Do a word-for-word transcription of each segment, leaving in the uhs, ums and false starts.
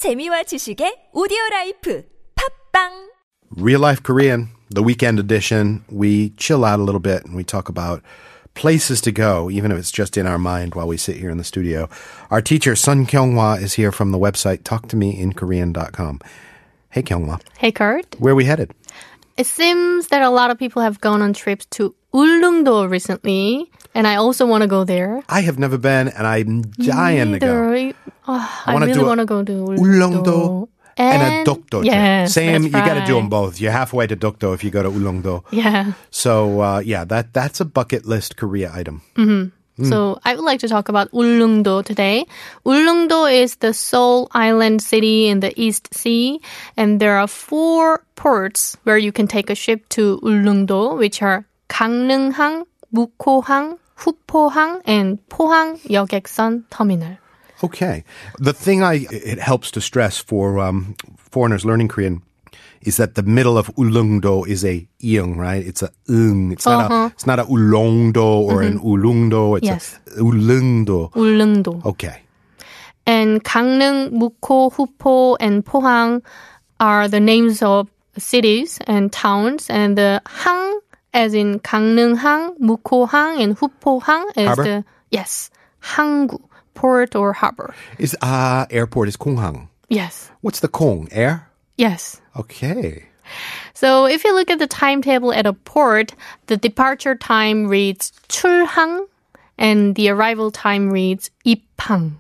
재미와 지식의 오디오라이프 팝빵 Real Life Korean, the weekend edition. We chill out a little bit and we talk about places to go, even if it's just in our mind while we sit here in the studio. Our teacher, Sun Kyunghwa, is here from the website talk to me in korean dot com. Hey, Kyunghwa. Hey, Kurt. Where are we headed? It seems that a lot of people have gone on trips to Ulleungdo recently, and I also want to go there. I have never been, and I'm dying to go. Neither. Oh, I, wanna really do a want to go to Ulleungdo. Ulleungdo and a Dokdo. Yes, Same, that's you got to do right. them both. You're halfway to Dokdo if you go to Ulleungdo. Yeah. So, uh, yeah, that that's a bucket list Korea item. Mm-hmm. So I would like to talk about Ulleungdo today. Ulleungdo is the sole island city in the East Sea, and there are four ports where you can take a ship to Ulleungdo, which are 강릉항, 묵호항, 후포항, and 포항 여객선 터미널. Okay. The thing I it helps to stress for um, foreigners learning Korean is that the middle of Ulleungdo is a iung, right? It's a ung. It's not Uh-huh. a it's not a Ulongdo or an Ulungdo. It's Yes. a Ulleungdo. 울릉도. Okay. And 강릉, 묵호, 후포, and 포항 are the names of cities and towns. And the 항, as in 강릉항, 묵호항, and 후포항 is Harbor? the, yes, 항구, port or harbor. Is uh airport is Konghang. Yes, What's the Kong? Air? yes. Okay. So if you look at the timetable at a port, the departure time reads 출항 and the arrival time reads 입항.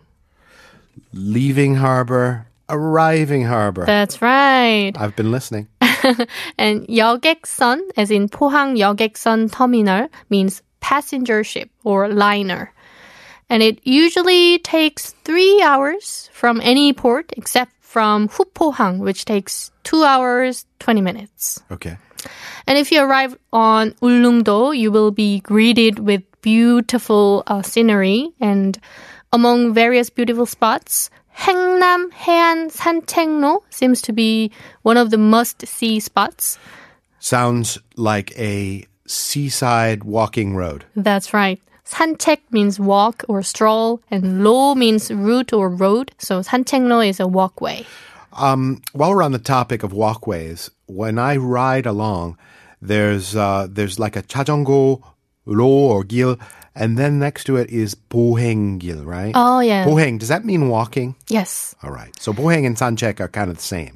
Leaving harbor, arriving harbor. That's right. I've been listening. And 여객선, as in 포항 여객선 터미널, means passenger ship or liner. And it usually takes three hours from any port except from 후포항, which takes two hours, twenty minutes. Okay. And if you arrive on Ulleungdo, you will be greeted with beautiful uh, scenery. And among various beautiful spots, 행남 해안 산책로 seems to be one of the must-see spots. Sounds like a seaside walking road. That's right. 산책 means walk or stroll, and 로 means route or road. So 산책로 is a walkway. Um, while we're on the topic of walkways, when I ride along, there's uh, there's like a 자전거 로 or gil, and then next to it is 보행길, right? Oh, yeah. 보행, does that mean walking? Yes. All right. So 보행 and 산책 are kind of the same.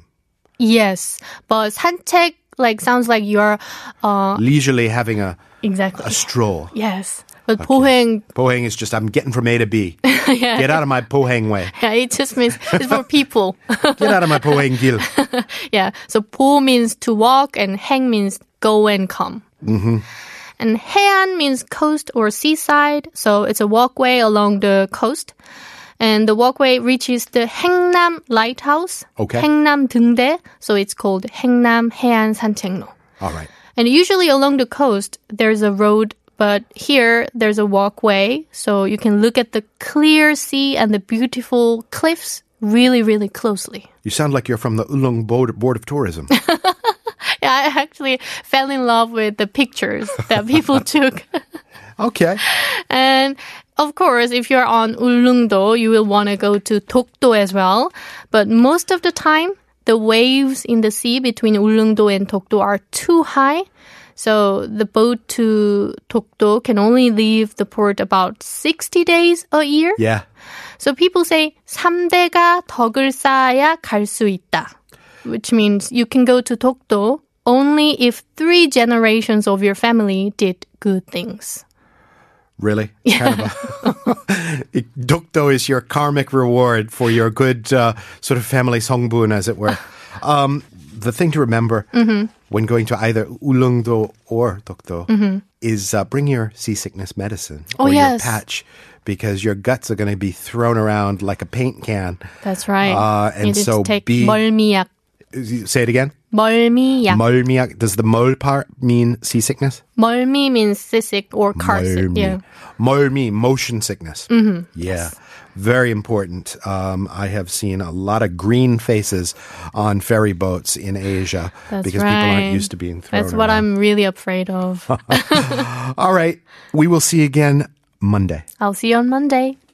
Yes. But 산책 like sounds like you're uh, Leisurely having a, exactly. a stroll. Yes. But 보행, 보행 is just, I'm getting from A to B. yeah, Get out of my 보행 way. yeah, it just means it's for people. Get out of my 보행길. Yeah. So 보 means to walk and 행 means go and come. Mm-hmm. And 해안 means coast or seaside. So it's a walkway along the coast. And the walkway reaches the 행남 lighthouse. Okay. 행남 등대. So it's called 행남 해안 산책로. All right. And usually along the coast, there's a road, but here there's a walkway. So you can look at the clear sea and the beautiful cliffs really, really closely. You sound like you're from the Ulung Board, Board of Tourism. Yeah, I actually fell in love with the pictures that people took. Okay. And of course, if you're on Ulleungdo, you will want to go to Dokdo as well. But most of the time, the waves in the sea between Ulleungdo and Dokdo are too high. So the boat to Dokdo can only leave the port about sixty days a year. Yeah. So people say 삼 대가 덕을 쌓아야 갈 수 있다, which means you can go to Dokdo only if three generations of your family did good things. Really? Kind of a, Dokdo is your karmic reward for your good uh, sort of family songbun, as it were. Um, the thing to remember mm-hmm. when going to either Ulleungdo or Dokdo mm-hmm. is uh, bring your seasickness medicine Oh, or yes. your patch, because your guts are going to be thrown around like a paint can. That's right. Uh, and you need so to take be... 멀미약. Say it again? 멀미약. 멀미약. Does the 멀 part mean seasickness? 멀미 means seasick or car sick. 멀미. Yeah. 멀미, motion sickness. Mm-hmm. Yeah. Yes. Very important. Um, I have seen a lot of green faces on ferry boats in Asia That's because right. people aren't used to being thrown That's what around. I'm really afraid of. All right. We will see you again Monday. I'll see you on Monday.